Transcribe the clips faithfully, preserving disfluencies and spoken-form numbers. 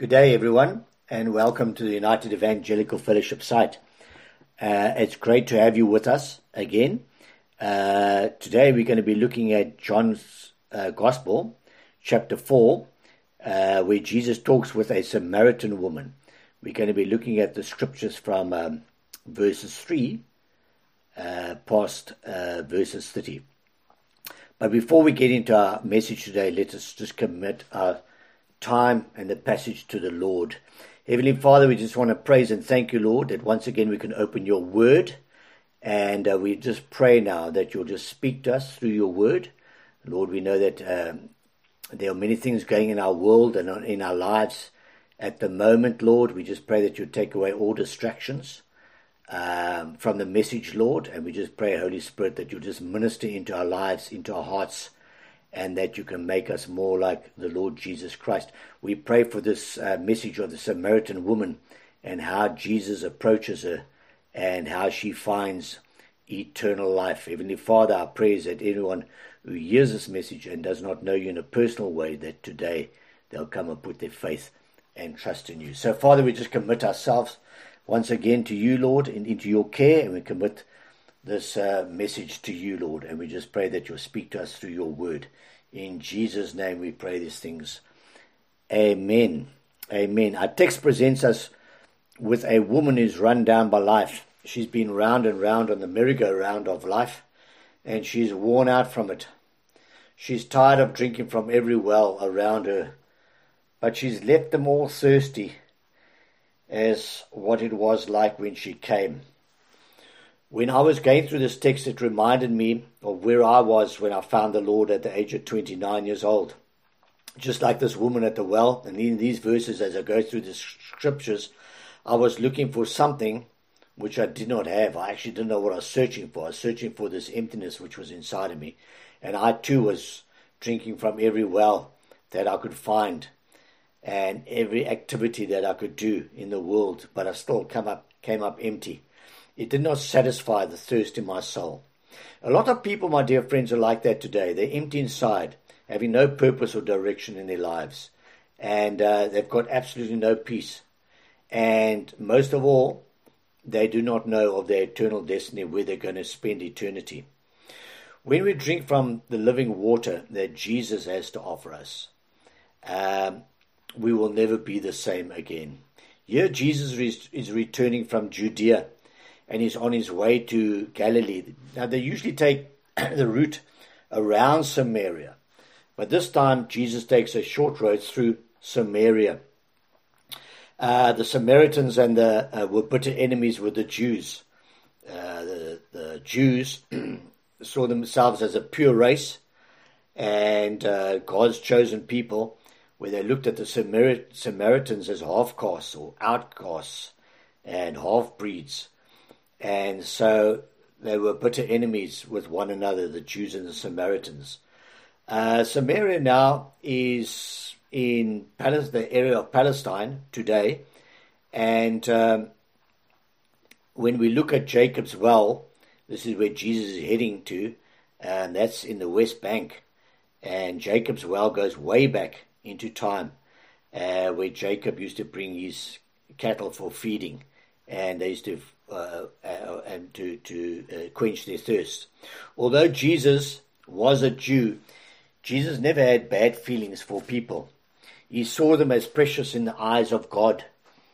Good day, everyone, and welcome to the United Evangelical Fellowship site. Uh, it's great to have you with us again. Uh, today we're going to be looking at John's uh, Gospel, chapter four, uh, where Jesus talks with a Samaritan woman. We're going to be looking at the scriptures from um, verses three uh, past uh, verses thirty. But before we get into our message today, let us just commit our time and the passage to the Lord. Heavenly Father, we just want to praise and thank you, Lord, that once again we can open your word, and uh, we just pray now that you'll just speak to us through your word. Lord, we know that um, there are many things going in our world and in our lives at the moment, Lord. We just pray that you take away all distractions um, from the message, Lord, and we just pray, Holy Spirit, that you'll just minister into our lives, into our hearts, and that you can make us more like the Lord Jesus Christ. We pray for this uh, message of the Samaritan woman and how Jesus approaches her and how she finds eternal life. Heavenly Father, our prayer is that anyone who hears this message and does not know you in a personal way, that today they'll come and put their faith and trust in you. So, Father, we just commit ourselves once again to you, Lord, and into your care, and we commit this uh, message to you, Lord, and we just pray that you'll speak to us through your word. In Jesus' name we pray these things. Amen. Amen. Our text presents us with a woman who's run down by life. She's been round and round on the merry-go-round of life, and she's worn out from it. She's tired of drinking from every well around her, but she's left them all thirsty as what it was like when she came. When I was going through this text, it reminded me of where I was when I found the Lord at the age of twenty-nine years old. Just like this woman at the well, and in these verses as I go through the scriptures, I was looking for something which I did not have. I actually didn't know what I was searching for. I was searching for this emptiness which was inside of me. And I too was drinking from every well that I could find and every activity that I could do in the world, but I still come up, came up empty. It did not satisfy the thirst in my soul. A lot of people, my dear friends, are like that today. They're empty inside, having no purpose or direction in their lives. And uh, they've got absolutely no peace. And most of all, they do not know of their eternal destiny, where they're going to spend eternity. When we drink from the living water that Jesus has to offer us, um, we will never be the same again. Here Jesus is, is returning from Judea, and he's on his way to Galilee. Now, they usually take the route around Samaria, but this time Jesus takes a short road through Samaria. Uh, the Samaritans and the uh, were bitter enemies with the Jews. Uh, the, the Jews saw themselves as a pure race and uh, God's chosen people, where they looked at the Samar- Samaritans as half-castes or outcasts and half-breeds. And so they were bitter enemies with one another, the Jews and the Samaritans. Uh, Samaria now is in Pal- the area of Palestine today. And um, when we look at Jacob's well, this is where Jesus is heading to, and that's in the West Bank. And Jacob's well goes way back into time, uh, where Jacob used to bring his cattle for feeding, and they used to Uh, uh, and to, to uh, quench their thirst. Although Jesus was a Jew, Jesus never had bad feelings for people. He saw them as precious in the eyes of God.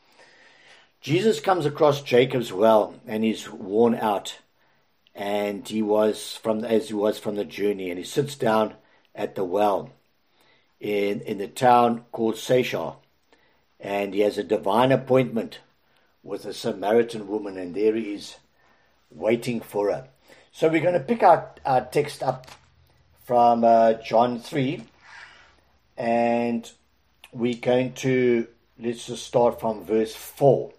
Jesus comes across Jacob's well, and he's worn out, and he was from as he was from the journey, and he sits down at the well in in the town called Sychar, and he has a divine appointment with a Samaritan woman, and there he is waiting for her. So we're going to pick our, our text up from uh, John three, and we're going to, let's just start from verse four.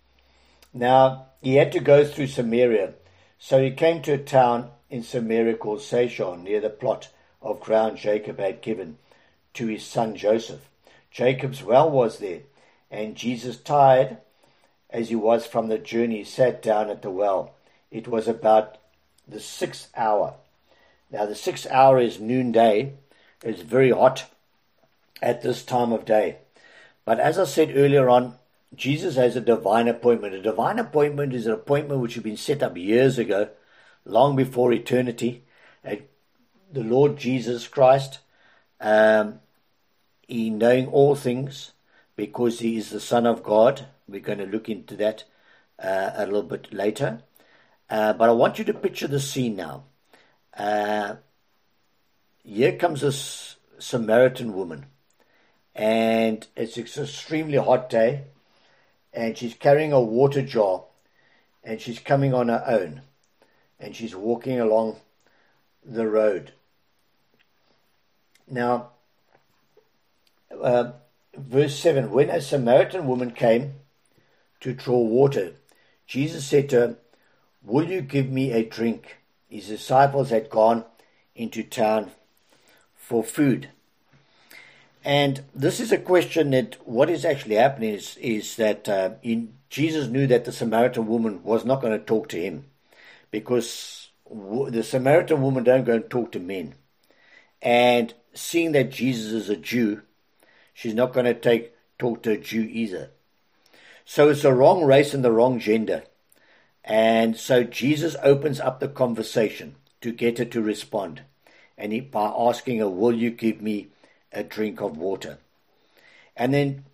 Now, he had to go through Samaria, so he came to a town in Samaria called Sychar, near the plot of ground Jacob had given to his son Joseph. Jacob's well was there, and Jesus, tired as he was from the journey, sat down at the well. It was about the sixth hour. Now, the sixth hour is noonday. It's very hot at this time of day. But as I said earlier on, Jesus has a divine appointment. A divine appointment is an appointment which has been set up years ago, long before eternity. And the Lord Jesus Christ, um, He knowing all things, because He is the Son of God. We're going to look into that uh, a little bit later. Uh, but I want you to picture the scene now. Uh, here comes this Samaritan woman, and it's an extremely hot day, and she's carrying a water jar, and she's coming on her own, and she's walking along the road. Now, uh, verse seven, when a Samaritan woman came to draw water, Jesus said to her, "Will you give me a drink?" His disciples had gone into town for food. And this is a question that what is actually happening is, is that uh, in, Jesus knew that the Samaritan woman was not going to talk to him, because w- the Samaritan woman don't go and talk to men. And seeing that Jesus is a Jew, she's not going to take talk to a Jew either. So it's the wrong race and the wrong gender. And so Jesus opens up the conversation to get her to respond, and he, by asking her, "Will you give me a drink of water?" And then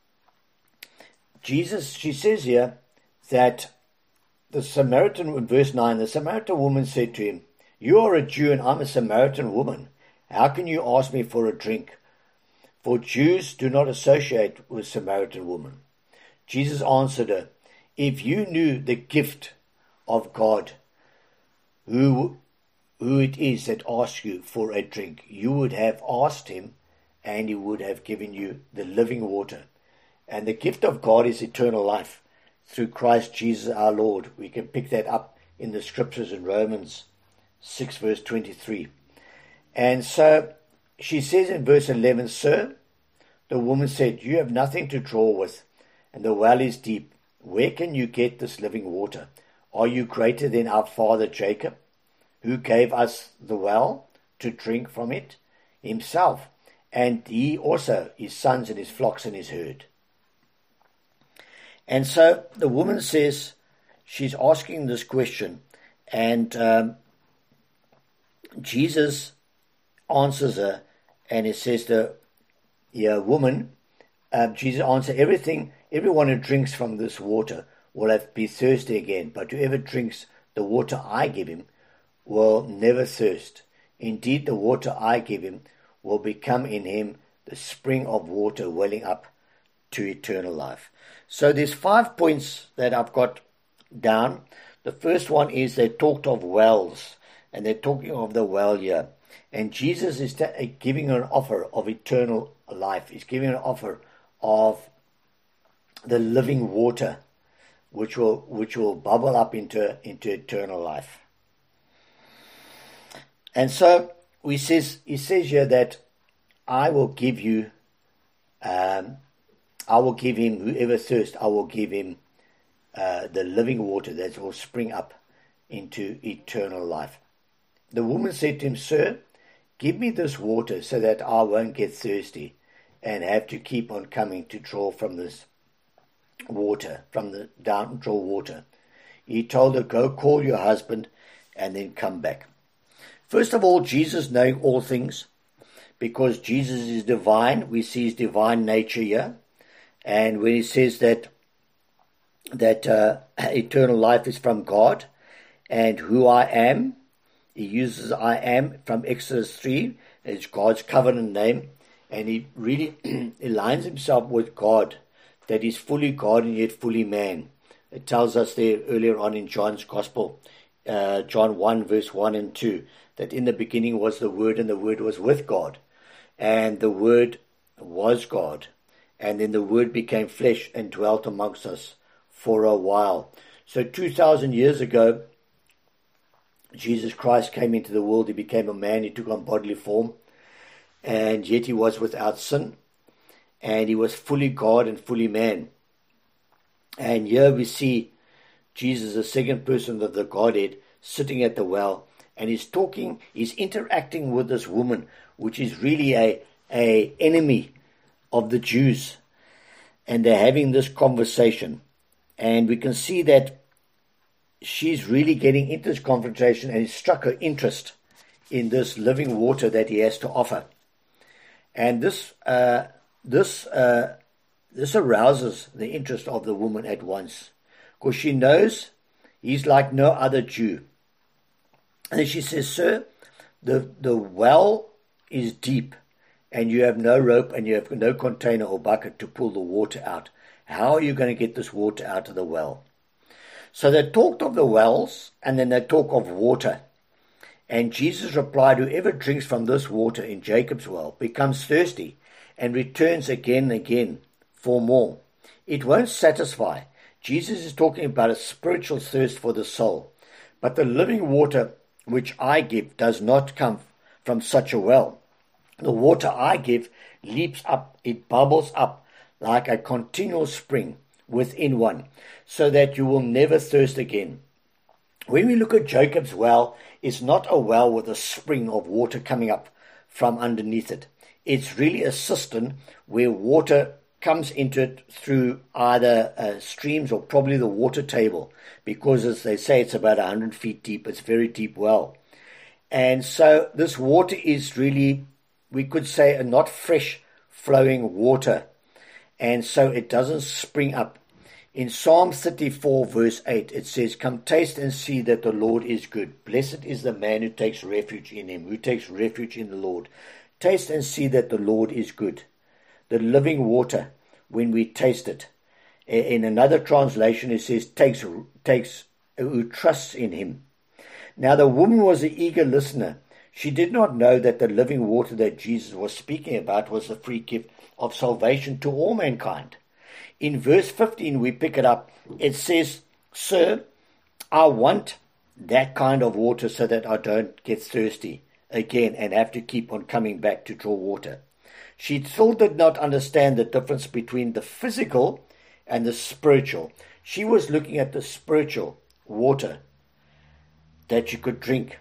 Jesus, she says here that the Samaritan, in verse nine, the Samaritan woman said to him, "You are a Jew and I'm a Samaritan woman. How can you ask me for a drink? For Jews do not associate with Samaritan women." Jesus answered her, "If you knew the gift of God, who, who it is that asks you for a drink, you would have asked him, and he would have given you the living water. And the gift of God is eternal life through Christ Jesus our Lord." We can pick that up in the scriptures in Romans six, verse twenty-three. And so she says in verse eleven, "Sir," the woman said, "you have nothing to draw with, and the well is deep. Where can you get this living water? Are you greater than our father Jacob, who gave us the well to drink from it himself, and he also, his sons and his flocks and his herd?" And so the woman says, she's asking this question, and um, Jesus answers her, and it says the yeah, woman, uh, Jesus answered, everything, everyone who drinks from this water will have be thirsty again, but whoever drinks the water I give him will never thirst. Indeed, the water I give him will become in him the spring of water welling up to eternal life. So there's five points that I've got down. The first one is they talked of wells, and they're talking of the well here. And Jesus is giving an offer of eternal life. He's giving an offer of the living water, which will which will bubble up into, into eternal life. And so we says he says here that I will give you, um, I will give him, whoever thirsts, I will give him uh, the living water that will spring up into eternal life. The woman said to him, "Sir, give me this water so that I won't get thirsty and have to keep on coming to draw from this water, from the down draw water." He told her, "Go call your husband and then come back." First of all, Jesus knowing all things, because Jesus is divine. We see his divine nature here. And when he says that that uh, eternal life is from God, and who I am, he uses I am from Exodus three. It's God's covenant name. And he really aligns himself with God, that he's fully God and yet fully man. It tells us there earlier on in John's Gospel, uh, John one, verse one and two, that in the beginning was the Word, and the Word was with God. And the Word was God. And then the Word became flesh and dwelt amongst us for a while. So two thousand years ago, Jesus Christ came into the world. He became a man. He took on bodily form. And yet he was without sin. And he was fully God and fully man. And here we see Jesus, the second person of the Godhead, sitting at the well. And he's talking, he's interacting with this woman, which is really a, a enemy of the Jews. and they're having this conversation. And we can see that she's really getting into this confrontation, and it struck her interest in this living water that he has to offer. And this uh, this uh, this arouses the interest of the woman at once, because she knows he's like no other Jew. And she says, "Sir, the the well is deep, and you have no rope, and you have no container or bucket to pull the water out. How are you going to get this water out of the well?" So they talked of the wells, and then they talk of water. And Jesus replied, "Whoever drinks from this water in Jacob's well becomes thirsty and returns again and again for more. It won't satisfy." Jesus is talking about a spiritual thirst for the soul. "But the living water which I give does not come from such a well. The water I give leaps up, it bubbles up like a continual spring within one, so that you will never thirst again." When we look at Jacob's well, it's not a well with a spring of water coming up from underneath it. It's really a cistern where water comes into it through either uh, streams or probably the water table, because as they say, it's about one hundred feet deep. It's a very deep well. And so this water is really, we could say, a not fresh flowing water. And so it doesn't spring up. In Psalm thirty-four, verse eight, it says, "Come taste and see that the Lord is good. Blessed is the man who takes refuge in him, who takes refuge in the Lord. Taste and see that the Lord is good." The living water, when we taste it. In another translation, it says, takes, takes, who trusts in him. Now the woman was an eager listener. She did not know that the living water that Jesus was speaking about was the free gift of salvation to all mankind. In verse fifteen, we pick it up. It says, "Sir, I want that kind of water so that I don't get thirsty again and have to keep on coming back to draw water." She still did not understand the difference between the physical and the spiritual. She was looking at the spiritual water that you could drink.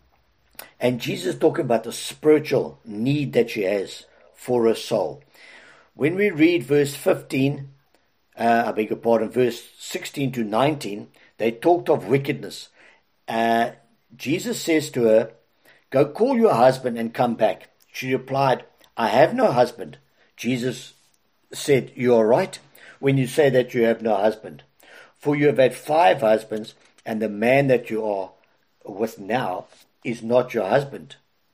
And Jesus is talking about the spiritual need that she has for her soul. When we read verse fifteen, uh, I beg your pardon, verse sixteen to nineteen, they talked of wickedness. Uh, Jesus says to her, "Go call your husband and come back." She replied, "I have no husband." Jesus said, "You are right when you say that you have no husband. For you have had five husbands, and the man that you are with now is not your husband."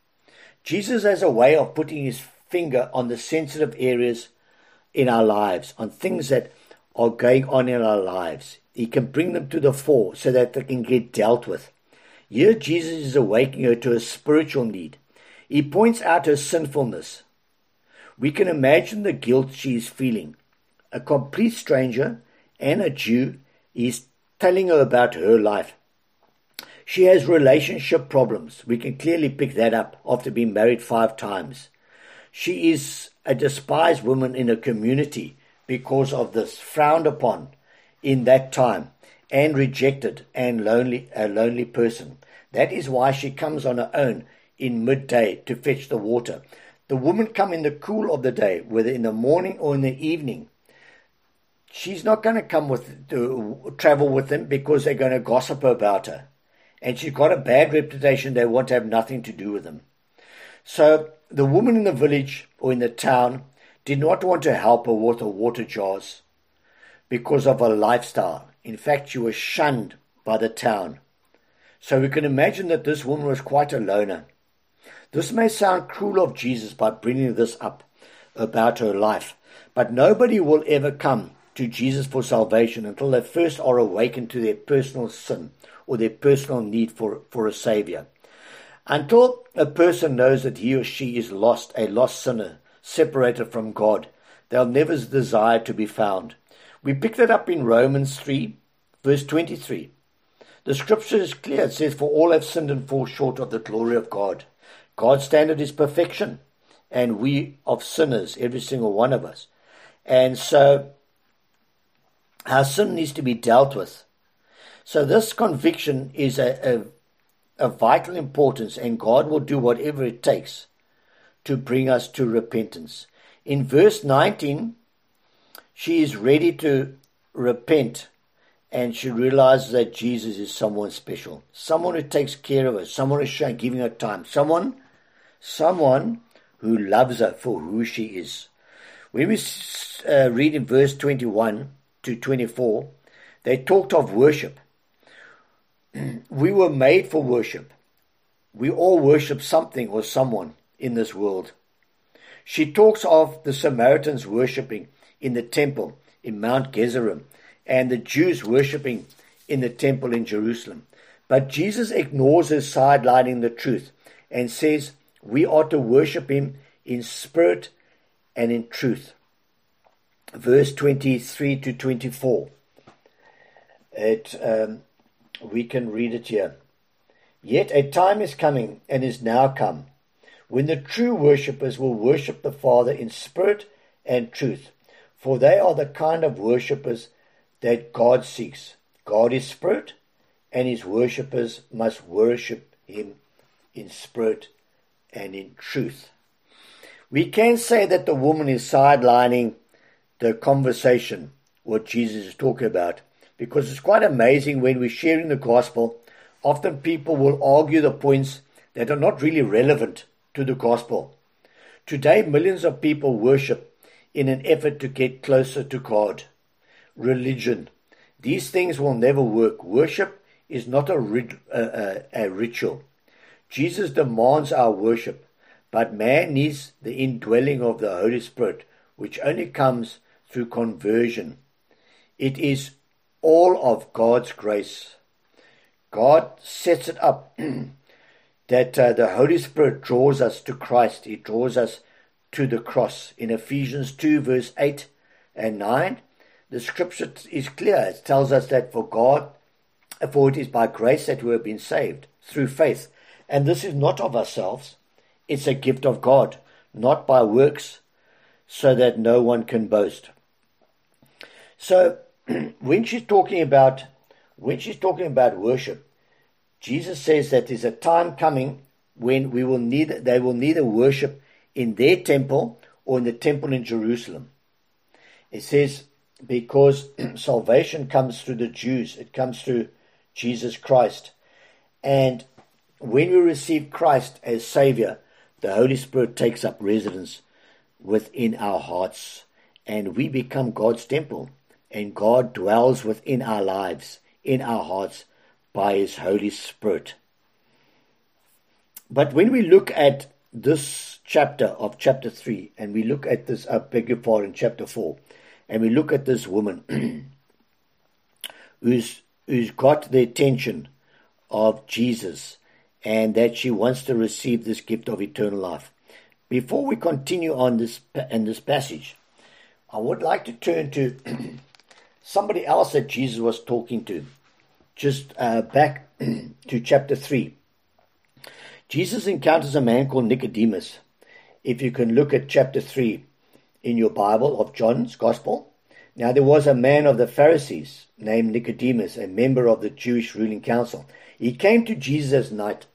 Jesus has a way of putting his finger on the sensitive areas in our lives, on things that are going on in our lives. He can bring them to the fore so that they can get dealt with. Here Jesus is awakening her to a spiritual need. He points out her sinfulness. We can imagine the guilt she is feeling. A complete stranger and a Jew is telling her about her life. She has relationship problems. We can clearly pick that up after being married five times. She is a despised woman in a community because of this, frowned upon in that time, and rejected and lonely, a lonely person. That is why she comes on her own in midday to fetch the water. The women come in the cool of the day, whether in the morning or in the evening. She's not going to come with to travel with them because they're going to gossip about her. And she's got a bad reputation. They want to have nothing to do with them. So the woman in the village or in the town did not want to help her with her water jars because of her lifestyle. In fact, she was shunned by the town. So we can imagine that this woman was quite a loner. This may sound cruel of Jesus by bringing this up about her life, but nobody will ever come to Jesus for salvation until they first are awakened to their personal sin or their personal need for, for a Savior. Until a person knows that he or she is lost, a lost sinner, separated from God, they'll never desire to be found. We pick that up in Romans three, verse twenty-three. The scripture is clear. It says, "For all have sinned and fall short of the glory of God." God's standard is perfection, and we of sinners, every single one of us. And so our sin needs to be dealt with. So this conviction is a, a, a vital importance, and God will do whatever it takes to bring us to repentance. In verse nineteen, She is ready to repent, and she realizes that Jesus is someone special, someone who takes care of her, someone who's showing, giving her time, someone, someone who loves her for who she is. When we uh, read in verse twenty-one to twenty-four, they talked of worship. We were made for worship. We all worship something or someone in this world. She talks of the Samaritans worshipping in the temple in Mount Gerizim and the Jews worshipping in the temple in Jerusalem. But Jesus ignores her, sidelining the truth, and says we are to worship him in spirit and in truth. Verse twenty-three to twenty-four. It, um, we can read it here. Yet a time is coming, and is now come, when the true worshippers will worship the Father in spirit and truth, for they are the kind of worshippers that God seeks. God is spirit, and his worshippers must worship him in spirit and in truth. We can say that the woman is sidelining the conversation, what Jesus is talking about, because it's quite amazing when we're sharing the gospel. Often people will argue the points that are not really relevant to the gospel. Today, millions of people worship in an effort to get closer to God. Religion. These things will never work. Worship is not a, rit- a, a, a ritual. Jesus demands our worship, but man needs the indwelling of the Holy Spirit, which only comes through conversion. It is all of God's grace. God sets it up that uh, the Holy Spirit draws us to Christ. He draws us to the cross. In Ephesians two, verse eight and nine, the scripture is clear. It tells us that for God, for it is by grace that we have been saved, through faith. And this is not of ourselves. It's a gift of God, not by works, so that no one can boast. So when she's talking about when she's talking about worship, Jesus says that there's a time coming when we will neither they will neither worship in their temple or in the temple in Jerusalem. It says because salvation comes through the Jews, it comes through Jesus Christ. And when we receive Christ as Savior, the Holy Spirit takes up residence within our hearts, and we become God's temple, and God dwells within our lives, in our hearts, by his Holy Spirit. But when we look at this chapter of chapter three, and we look at this, I beg your pardon, chapter four, and we look at this woman who's, who's got the attention of Jesus, and that she wants to receive this gift of eternal life. Before we continue on this in this passage, I would like to turn to somebody else that Jesus was talking to, just uh, back to chapter three. Jesus encounters a man called Nicodemus. If you can look at chapter three in your Bible of John's Gospel. Now there was a man of the Pharisees named Nicodemus, a member of the Jewish ruling council. He came to Jesus at night.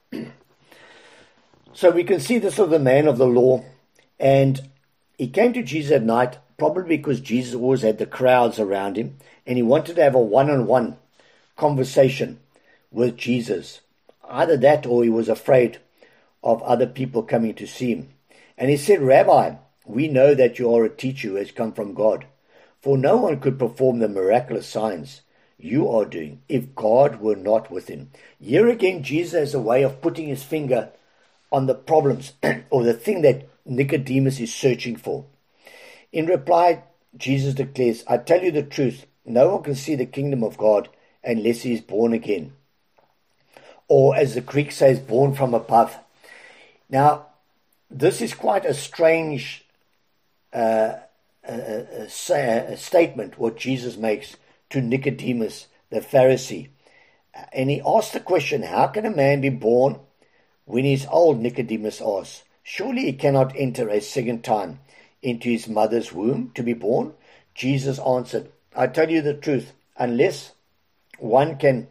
So we can see this of the man of the law, and he came to Jesus at night, probably because Jesus always had the crowds around him, and he wanted to have a one-on-one conversation with Jesus. Either that, or he was afraid of other people coming to see him. And he said, Rabbi, we know that you are a teacher who has come from God, for no one could perform the miraculous signs you are doing if God were not with him. Here again, Jesus has a way of putting his finger on the problems or the thing that Nicodemus is searching for. In reply, Jesus declares, I tell you the truth, no one can see the kingdom of God unless he is born again. Or as the Greek says, born from above. Now, this is quite a strange uh, a, a, a statement, what Jesus makes to Nicodemus, the Pharisee. And he asks the question, how can a man be born when he is old? Nicodemus asks. Surely he cannot enter a second time into his mother's womb to be born? Jesus answered, I tell you the truth, unless one can,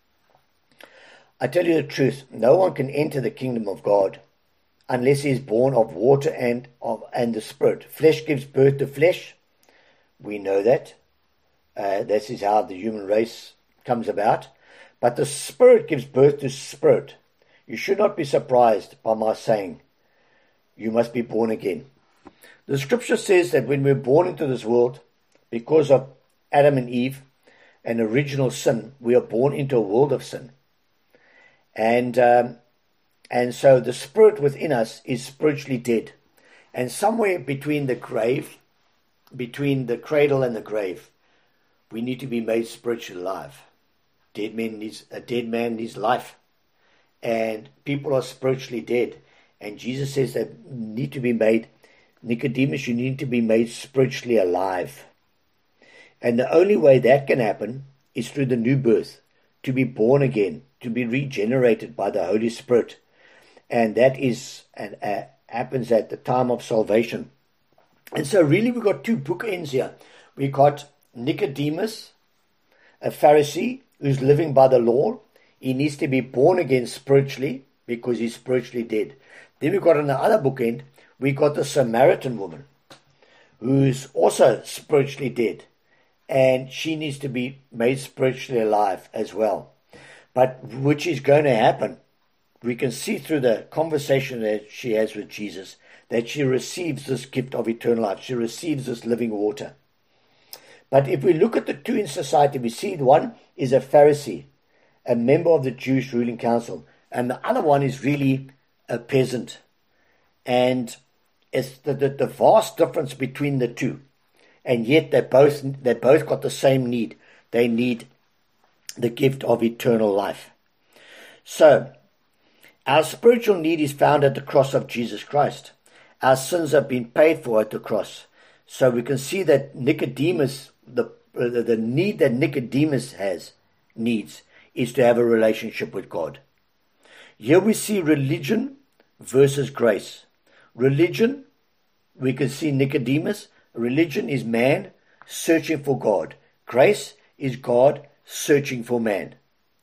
I tell you the truth, no one can enter the kingdom of God unless he is born of water and of and the Spirit. Flesh gives birth to flesh, We know that. Uh, this is how the human race comes about. But the Spirit gives birth to spirit. You should not be surprised by my saying, you must be born again. The scripture says that when we're born into this world, because of Adam and Eve, an original sin, we are born into a world of sin. And um, and so the spirit within us is spiritually dead. And somewhere between the grave, between the cradle and the grave, we need to be made spiritually alive. Dead man needs, a dead man needs life. And people are spiritually dead. And Jesus says that need to be made, Nicodemus, you need to be made spiritually alive. And the only way that can happen is through the new birth, to be born again, to be regenerated by the Holy Spirit. And that is and uh, happens at the time of salvation. And so really we've got two bookends here. We've got Nicodemus, a Pharisee who's living by the law. He needs to be born again spiritually because he's spiritually dead. Then we've got on the other bookend, we've got the Samaritan woman who's also spiritually dead. And she needs to be made spiritually alive as well. But which is going to happen? We can see through the conversation that she has with Jesus that she receives this gift of eternal life. She receives this living water. But if we look at the two in society, we see one is a Pharisee, a member of the Jewish ruling council, and the other one is really a peasant. And it's the, the, the vast difference between the two. And yet they both they both got the same need. They need the gift of eternal life. So, our spiritual need is found at the cross of Jesus Christ. Our sins have been paid for at the cross. So we can see that Nicodemus, the the, the need that Nicodemus has, needs, is to have a relationship with God. Here we see religion versus grace. Religion, we can see Nicodemus. Religion is man searching for God. Grace is God searching for man.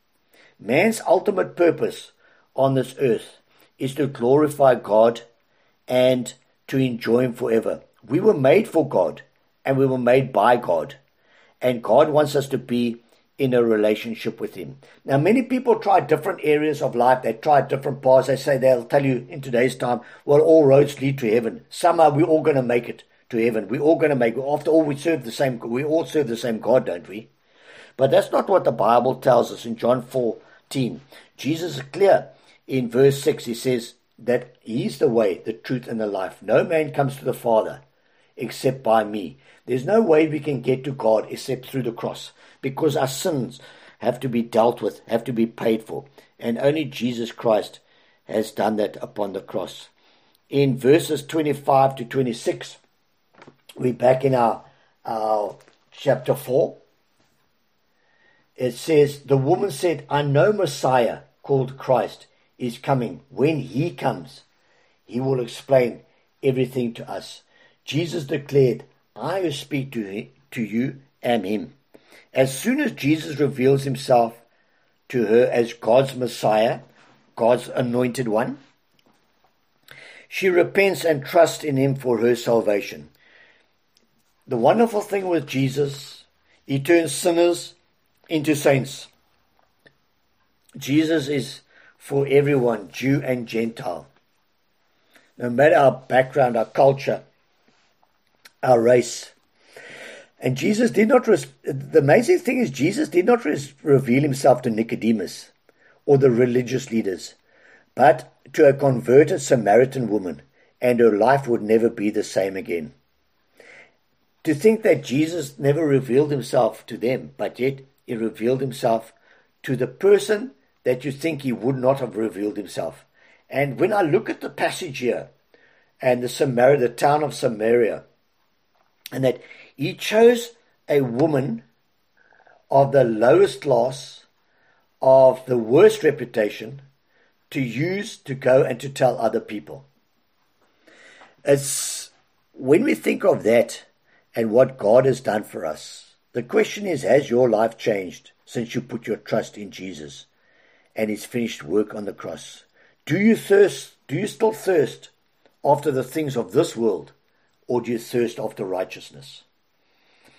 Man's ultimate purpose on this earth is to glorify God and to enjoy Him forever. We were made for God and we were made by God. And God wants us to be in a relationship with Him. Now, many people try different areas of life. They try different paths. They say, they'll tell you in today's time, well, all roads lead to heaven. Somehow we're all going to make it to heaven. We're all going to make it. After all, we serve the same, we all serve the same God, don't we? But that's not what the Bible tells us in John fourteen. Jesus is clear in verse six. He says that He's the way, the truth, and the life. No man comes to the Father except by me. There's no way we can get to God except through the cross, because our sins have to be dealt with, have to be paid for. And only Jesus Christ has done that upon the cross. In verses twenty-five to twenty-six, we're back in our, our chapter four. It says, the woman said, I know Messiah, called Christ, is coming. When He comes, He will explain everything to us. Jesus declared, I who speak to, to you am Him. As soon as Jesus reveals Himself to her as God's Messiah, God's anointed one, she repents and trusts in Him for her salvation. The wonderful thing with Jesus, He turns sinners into saints. Jesus is for everyone, Jew and Gentile. No matter our background, our culture, our race. And Jesus did not, res- the amazing thing is Jesus did not res- reveal Himself to Nicodemus or the religious leaders, but to a converted Samaritan woman, and her life would never be the same again. To think that Jesus never revealed Himself to them, but yet He revealed Himself to the person that you think He would not have revealed Himself. And when I look at the passage here, and the Samaria, the town of Samaria, and that He chose a woman of the lowest class, of the worst reputation, to use to go and to tell other people. It's when we think of that and what God has done for us, the question is, has your life changed since you put your trust in Jesus and His finished work on the cross? Do you thirst, do you still thirst after the things of this world, or do you thirst after righteousness?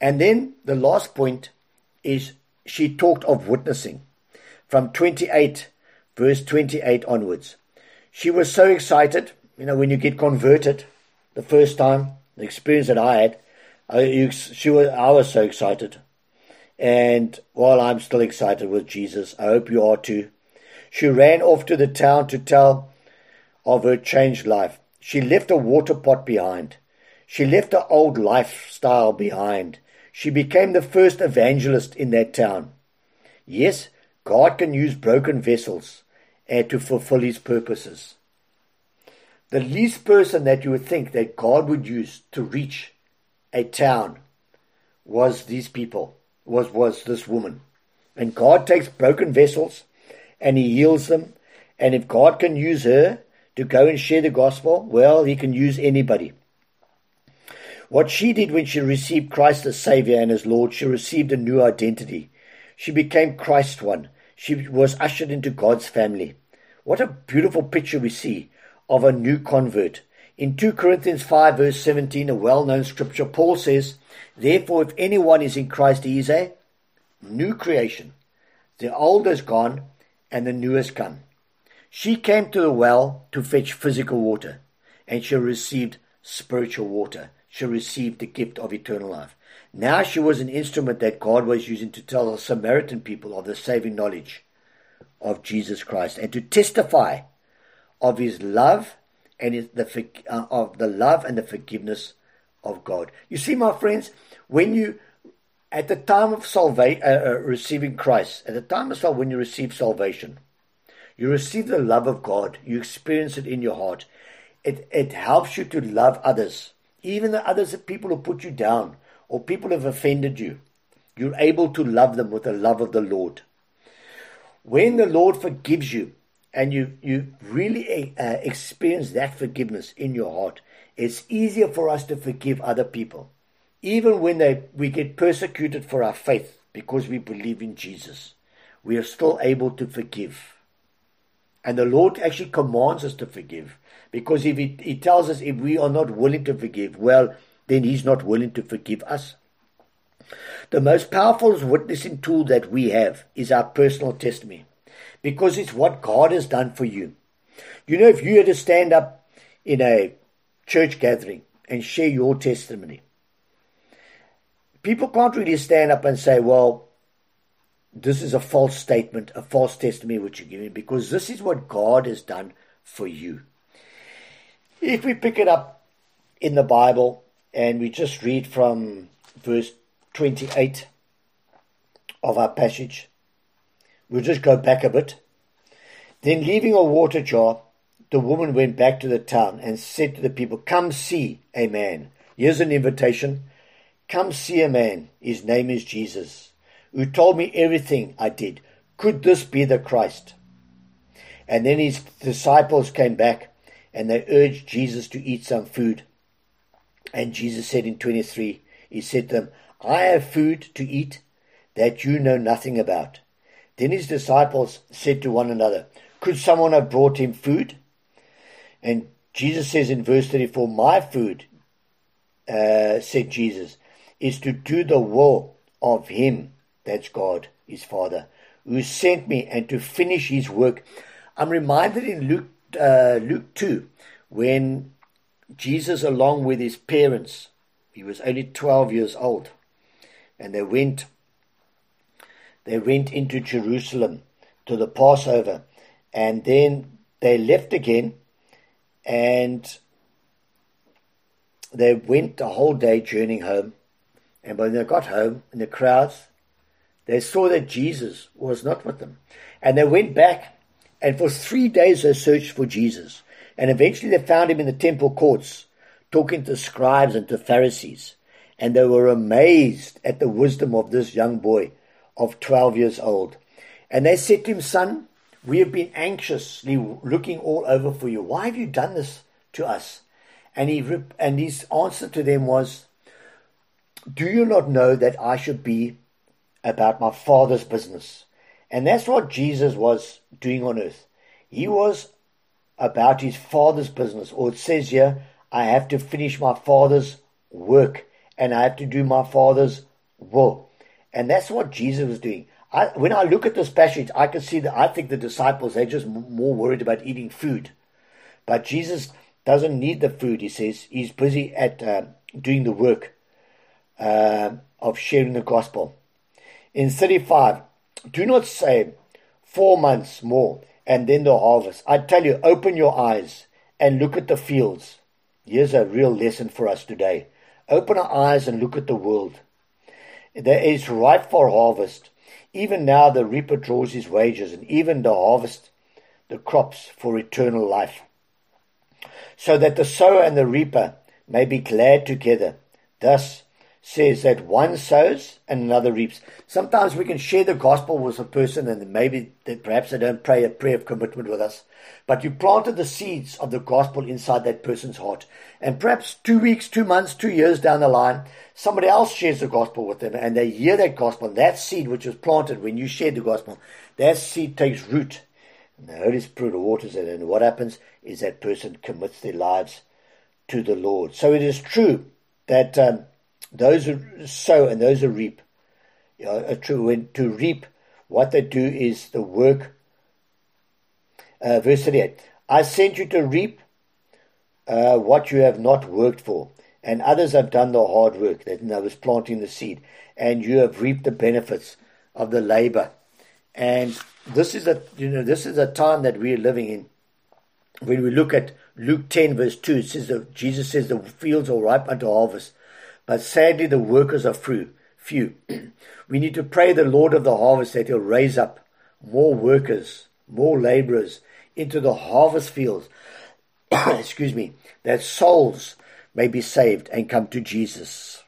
And then the last point is she talked of witnessing. From twenty-eight, verse twenty-eight onwards. She was so excited, you know, when you get converted the first time, the experience that I had, I, you, she was, I was so excited. And while I'm still excited with Jesus, I hope you are too. She ran off to the town to tell of her changed life. She left a water pot behind. She left her old lifestyle behind. She became the first evangelist in that town. Yes, God can use broken vessels and to fulfill his purposes. The least person that you would think that God would use to reach a town was these people, was, was this woman. And God takes broken vessels and he heals them. And if God can use her to go and share the gospel, well, he can use anybody. What she did when she received Christ as Savior and as Lord, she received a new identity. She became Christ's one. She was ushered into God's family. What a beautiful picture we see of a new convert. In Second Corinthians five verse seventeen, a well-known scripture, Paul says, therefore, if anyone is in Christ, he is a new creation. The old is gone and the new has come. She came to the well to fetch physical water, and she received spiritual water. She received the gift of eternal life. Now she was an instrument that God was using to tell the Samaritan people of the saving knowledge of Jesus Christ and to testify of his love and his, the uh, of the love and the forgiveness of God. You see, my friends, when you at the time of salvation, uh, uh, receiving Christ, at the time of salvation, when you receive salvation, you receive the love of God. You experience it in your heart. It it helps you to love others, even the others, the people who put you down or people who have offended you. You're able to love them with the love of the Lord. When the Lord forgives you and you, you really uh, experience that forgiveness in your heart, it's easier for us to forgive other people. Even when they we get persecuted for our faith because we believe in Jesus, we are still able to forgive. And the Lord actually commands us to forgive. Because if he, he tells us if we are not willing to forgive, well, then he's not willing to forgive us. The most powerful witnessing tool that we have is our personal testimony. Because it's what God has done for you. You know, if you had to stand up in a church gathering and share your testimony, people can't really stand up and say, well, this is a false statement, a false testimony which you're giving, because this is what God has done for you. If we pick it up in the Bible and we just read from verse twenty-eight of our passage, we'll just go back a bit. Then leaving a water jar, the woman went back to the town and said to the people, come see a man. Here's an invitation. Come see a man. His name is Jesus, who told me everything I did. Could this be the Christ? And then his disciples came back and they urged Jesus to eat some food. And Jesus said in twenty-three, he said to them, I have food to eat that you know nothing about. Then his disciples said to one another, could someone have brought him food? And Jesus says in verse thirty-four, my food, uh, said Jesus, is to do the will of him, that's God, his Father, who sent me, and to finish his work. I'm reminded in Luke uh, Luke two, when Jesus, along with his parents, he was only twelve years old, and they went they went into Jerusalem to the Passover, and then they left again, and they went the whole day journeying home. And when they got home in the crowds, they saw that Jesus was not with them. And they went back, and for three days they searched for Jesus. And eventually they found him in the temple courts, talking to scribes and to Pharisees. And they were amazed at the wisdom of this young boy of twelve years old. And they said to him, son, we have been anxiously looking all over for you. Why have you done this to us? And he and his answer to them was, do you not know that I should be about my Father's business? And that's what Jesus was doing on earth. He was about his Father's business. Or it says here, I have to finish my Father's work, and I have to do my Father's will. And that's what Jesus was doing. I, when I look at this passage, I can see that I think the disciples, they're just more worried about eating food. But Jesus doesn't need the food, he says. He's busy at uh, doing the work uh, of sharing the gospel. In thirty-five, do not say four months more and then the harvest. I tell you, open your eyes and look at the fields. Here's a real lesson for us today. Open our eyes and look at the world. There is ripe for harvest. Even now the reaper draws his wages, and even the harvest, the crops for eternal life. So that the sower and the reaper may be glad together. Thus says that one sows and another reaps. Sometimes we can share the gospel with a person, and maybe they, perhaps they don't pray a prayer of commitment with us. But you planted the seeds of the gospel inside that person's heart. And perhaps two weeks, two months, two years down the line, somebody else shares the gospel with them, and they hear that gospel. That seed which was planted when you shared the gospel, that seed takes root. And the Holy Spirit waters it, and what happens is that person commits their lives to the Lord. So it is true that um, those who sow and those who reap, you know, are true. When to reap, what they do is the work. Uh, verse thirty-eight, I sent you to reap uh, what you have not worked for, and others have done the hard work, that was planting the seed, and you have reaped the benefits of the labor. And this is a you know this is a time that we are living in. When we look at Luke ten verse two, it says that Jesus says the fields are ripe unto harvest, but sadly the workers are few. Few. We need to pray the Lord of the harvest that He'll raise up more workers, more laborers into the harvest fields, excuse me, that souls may be saved and come to Jesus.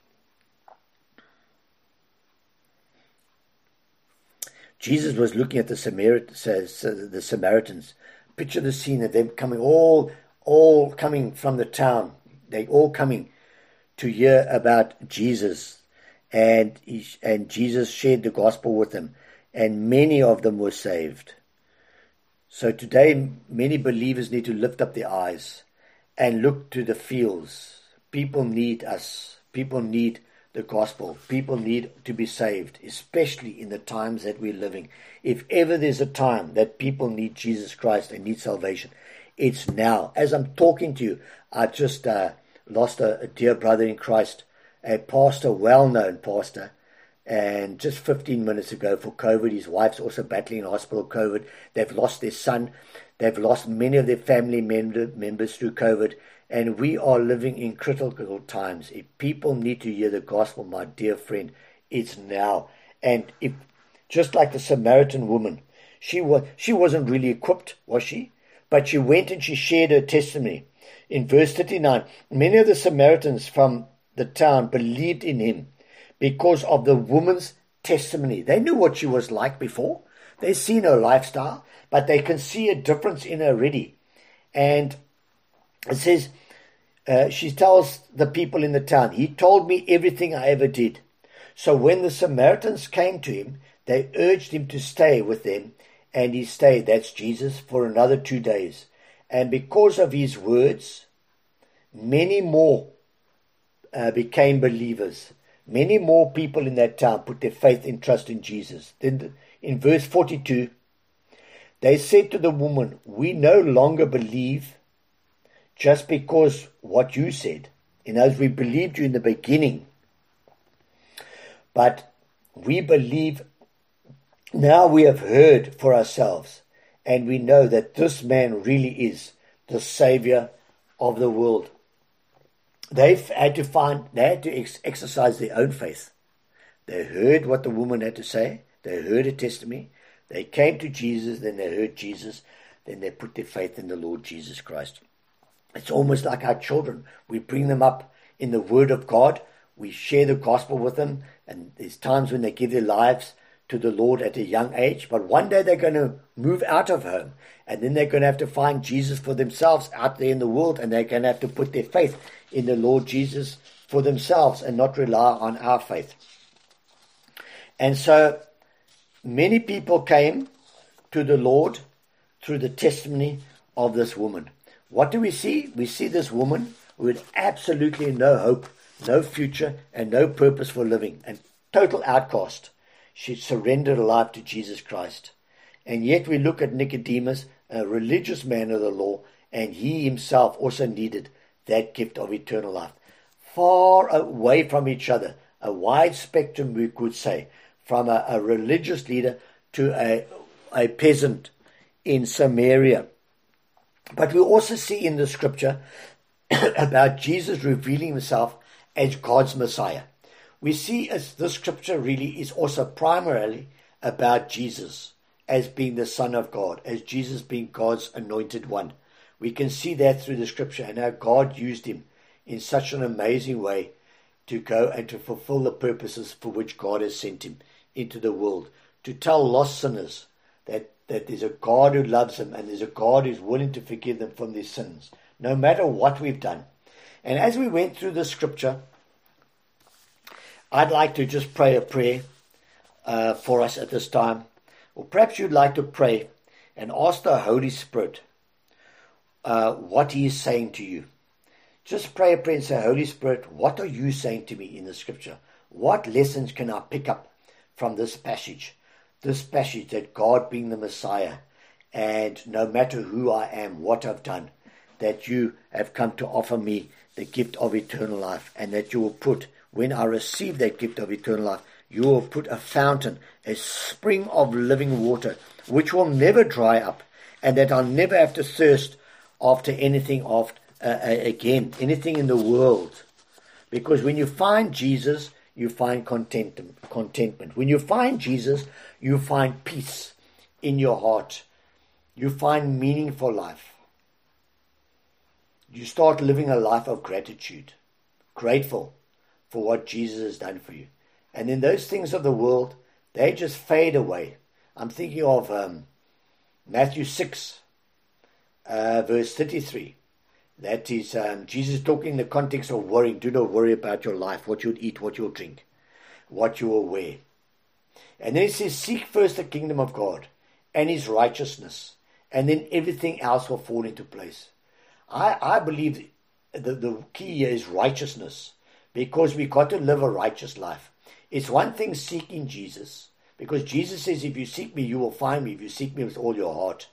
Jesus was looking at the Samaritans, the Samaritans. Picture the scene of them coming, all, all coming from the town. They all coming to hear about Jesus, and he, and Jesus shared the gospel with them, and many of them were saved. So today, many believers need to lift up their eyes and look to the fields. People need us. People need the gospel. People need to be saved, especially in the times that we're living. If ever there's a time that people need Jesus Christ and need salvation, it's now. As I'm talking to you, I just uh, lost a, a dear brother in Christ, a pastor, well-known pastor, and just fifteen minutes ago for COVID. His wife's also battling in hospital COVID. They've lost their son. They've lost many of their family member, members through COVID. And we are living in critical times. If people need to hear the gospel, my dear friend, it's now. And if, just like the Samaritan woman, she was she wasn't really equipped, was she? But she went and she shared her testimony. In verse thirty-nine, many of the Samaritans from the town believed in him because of the woman's testimony. They knew what she was like before. They've seen her lifestyle, but they can see a difference in her already. And it says, uh, she tells the people in the town, he told me everything I ever did. So when the Samaritans came to him, they urged him to stay with them, and he stayed, that's Jesus, for another two days. And because of his words, many more uh, became believers. Many more people in that town put their faith and trust in Jesus. Then in verse forty-two, they said to the woman, we no longer believe just because what you said. In other words, we believed you in the beginning, but we believe now. We have heard for ourselves, and we know that this man really is the Savior of the world. They had to find, they had to ex- exercise their own faith. They heard what the woman had to say. They heard her testimony. They came to Jesus, then they heard Jesus, then they put their faith in the Lord Jesus Christ. It's almost like our children. We bring them up in the Word of God. We share the gospel with them, and there's times when they give their lives to the Lord at a young age, but one day they're going to move out of home, and then they're going to have to find Jesus for themselves out there in the world, and they're going to have to put their faith in the Lord Jesus for themselves and not rely on our faith. And so many people came to the Lord through the testimony of this woman. What do we see? We see this woman who had absolutely no hope, no future, and no purpose for living. And total outcast, she surrendered her life to Jesus Christ. And yet we look at Nicodemus, a religious man of the law, and he himself also needed that gift of eternal life. Far away from each other, a wide spectrum, we could say, from a, a religious leader to a, a peasant in Samaria. But we also see in the scripture about Jesus revealing himself as God's Messiah. We see as the scripture really is also primarily about Jesus as being the Son of God, as Jesus being God's anointed one. We can see that through the scripture and how God used him in such an amazing way to go and to fulfill the purposes for which God has sent him into the world, to tell lost sinners that, that there's a God who loves them and there's a God who's willing to forgive them from their sins, no matter what we've done. And as we went through the scripture, I'd like to just pray a prayer uh, for us at this time. Or perhaps you'd like to pray and ask the Holy Spirit uh, what he is saying to you. Just pray a prayer and say, Holy Spirit, what are you saying to me in the scripture? What lessons can I pick up from this passage? This passage that God being the Messiah, and no matter who I am, what I've done, that you have come to offer me the gift of eternal life, and that you will put, when I receive that gift of eternal life, you will put a fountain, a spring of living water, which will never dry up, and that I'll never have to thirst after anything after, uh, again, anything in the world. Because when you find Jesus, you find contentment. contentment. When you find Jesus, you find peace in your heart. You find meaningful life. You start living a life of gratitude, grateful for what Jesus has done for you. And then those things of the world, they just fade away. I'm thinking of um, Matthew six, uh, verse thirty-three. That is um, Jesus talking in the context of worrying. Do not worry about your life, what you'll eat, what you'll drink, what you will wear. And then it says, seek first the kingdom of God and his righteousness, and then everything else will fall into place. I, I believe the, the key here is righteousness, because we've got to live a righteous life. It's one thing seeking Jesus, because Jesus says, if you seek me, you will find me, if you seek me with all your heart.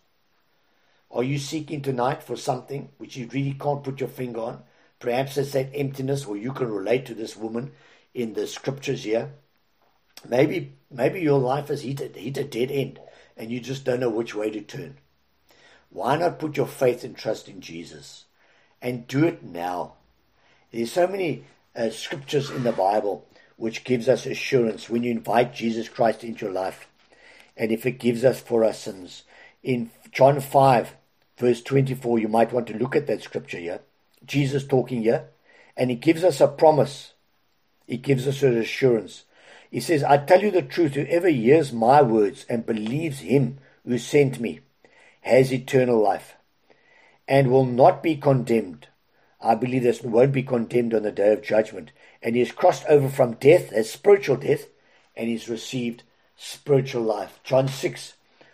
Are you seeking tonight for something which you really can't put your finger on? Perhaps it's that emptiness, or you can relate to this woman in the scriptures here. Maybe maybe your life has hit a, hit a dead end, and you just don't know which way to turn. Why not put your faith and trust in Jesus? And do it now. There's so many uh, scriptures in the Bible which gives us assurance when you invite Jesus Christ into your life, and he forgives us for our sins. In John five, verse twenty-four, you might want to look at that scripture here. Jesus talking here, and he gives us a promise. He gives us an assurance. He says, I tell you the truth, whoever hears my words and believes him who sent me has eternal life and will not be condemned. I believe this won't be condemned on the day of judgment. And he has crossed over from death, as spiritual death, and he's received spiritual life. John six,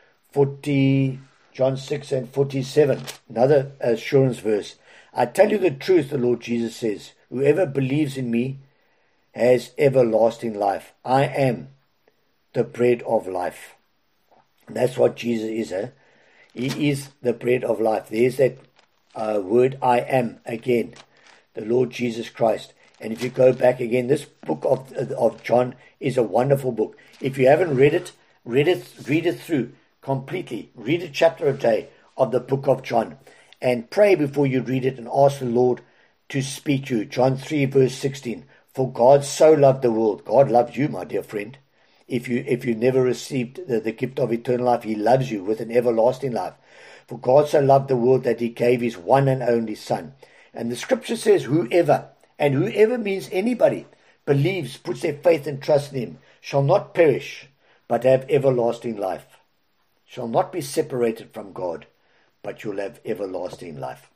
forty, John six and forty-seven, another assurance verse. I tell you the truth, the Lord Jesus says, whoever believes in me has everlasting life. I am the bread of life. And that's what Jesus is. Eh? He is the bread of life. There's that uh, word I am again, the Lord Jesus Christ. And if you go back again, this book of of John is a wonderful book. If you haven't read it, read it, read it through completely. Read a chapter a day of the book of John, and pray before you read it and ask the Lord to speak to you. John three, verse sixteen. For God so loved the world. God loves you, my dear friend. If you if you never received the, the gift of eternal life, he loves you with an everlasting life. For God so loved the world that he gave his one and only Son. And the scripture says, whoever, and whoever means anybody, believes, puts their faith and trust in him, shall not perish, but have everlasting life. Shall not be separated from God, but you'll have everlasting life.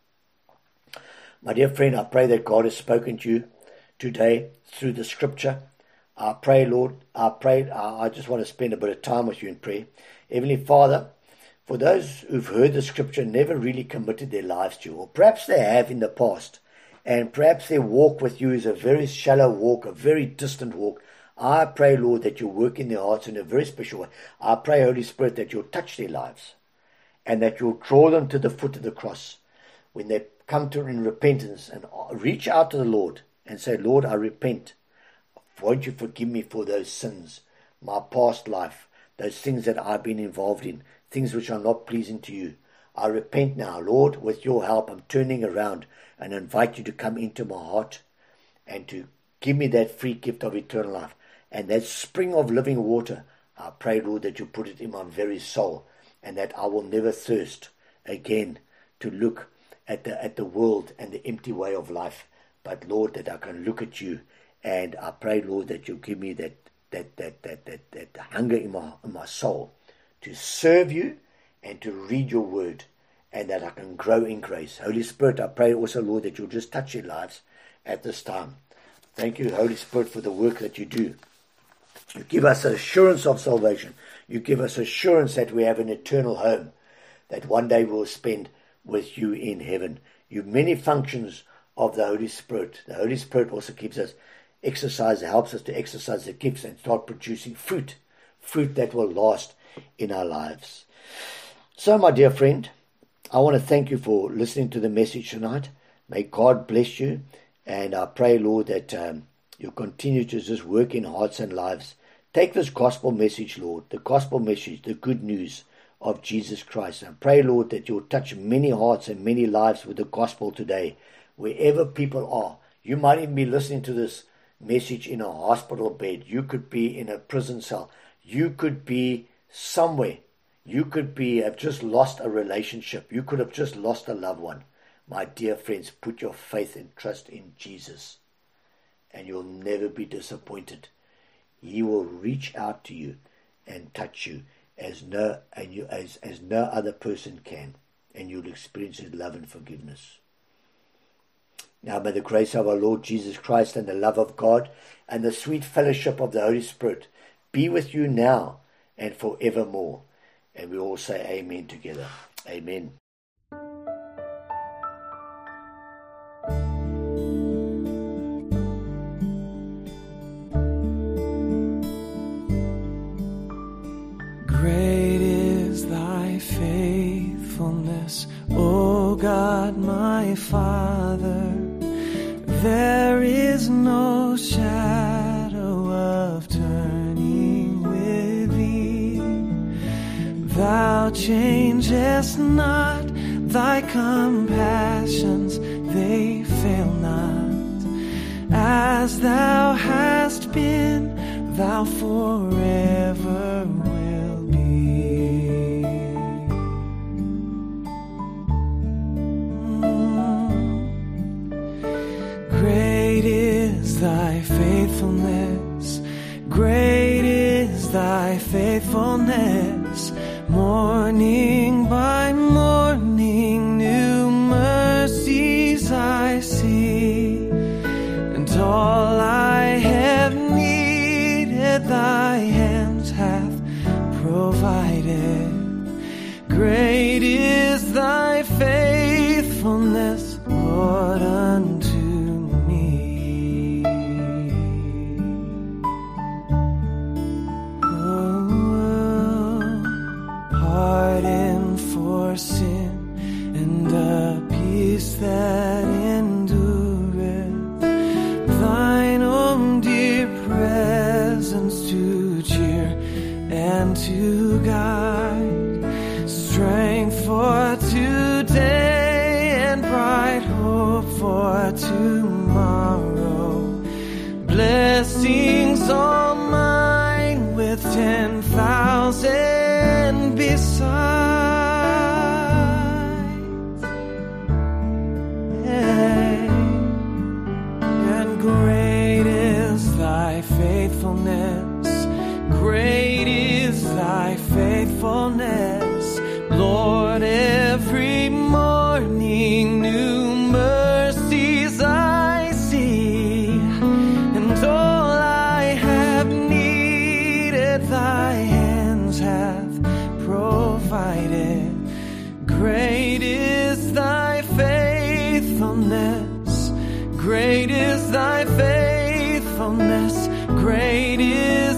My dear friend, I pray that God has spoken to you today through the scripture. I pray, Lord, I pray, I just want to spend a bit of time with you in prayer. Heavenly Father, for those who've heard the scripture and never really committed their lives to you, or perhaps they have in the past, and perhaps their walk with you is a very shallow walk, a very distant walk, I pray, Lord, that you'll work in their hearts in a very special way. I pray, Holy Spirit, that you'll touch their lives and that you'll draw them to the foot of the cross when they come to in repentance and reach out to the Lord and say, Lord, I repent. Won't you forgive me for those sins, my past life, those things that I've been involved in, things which are not pleasing to you. I repent now, Lord, with your help. I'm turning around and invite you to come into my heart and to give me that free gift of eternal life. And that spring of living water, I pray, Lord, that you put it in my very soul and that I will never thirst again to look at the at the world and the empty way of life. But, Lord, that I can look at you, and I pray, Lord, that you give me that that that that that, that hunger in my in my soul to serve you and to read your word, and that I can grow in grace. Holy Spirit, I pray also, Lord, that you'll just touch their lives at this time. Thank you, Holy Spirit, for the work that you do. You give us assurance of salvation. You give us assurance that we have an eternal home, that one day we'll spend with you in heaven. You have many functions of the Holy Spirit. The Holy Spirit also gives us exercise, helps us to exercise the gifts and start producing fruit, fruit that will last in our lives. So, my dear friend, I want to thank you for listening to the message tonight. May God bless you, and I pray, Lord, that um, you'll continue to just work in hearts and lives. Take this gospel message, Lord, the gospel message, the good news of Jesus Christ. And pray, Lord, that you'll touch many hearts and many lives with the gospel today, wherever people are. You might even be listening to this message in a hospital bed. You could be in a prison cell. You could be somewhere. You could be have just lost a relationship. You could have just lost a loved one. My dear friends, put your faith and trust in Jesus, and you'll never be disappointed. He will reach out to you and touch you as no and you as, as no other person can, and you'll experience his love and forgiveness. Now may the grace of our Lord Jesus Christ and the love of God and the sweet fellowship of the Holy Spirit be with you now and forevermore. And we all say amen together. Amen. Great is thy faithfulness, O God my Father. There is no shadow of turning with thee. Thou changest not, thy compassions, they fail not. As thou hast been, thou forever will be. Mm. Great is thy faithfulness, great is thy faithfulness. Morning by morning, new mercies I see, and all I have needed, thy hands hath provided. Great is thy faithfulness, Lord, unto me. Pardon for sin and a peace that endureth, thine own dear presence to cheer and to guide, strength for today and bright hope for tomorrow, blessings all mine with ten thousand besides. Hey. And great is thy faithfulness, great is thy faithfulness, Lord. Every morning new mercies I see, and all I have needed, thy hands hath provided. Great is thy faithfulness, great is thy faithfulness, Great is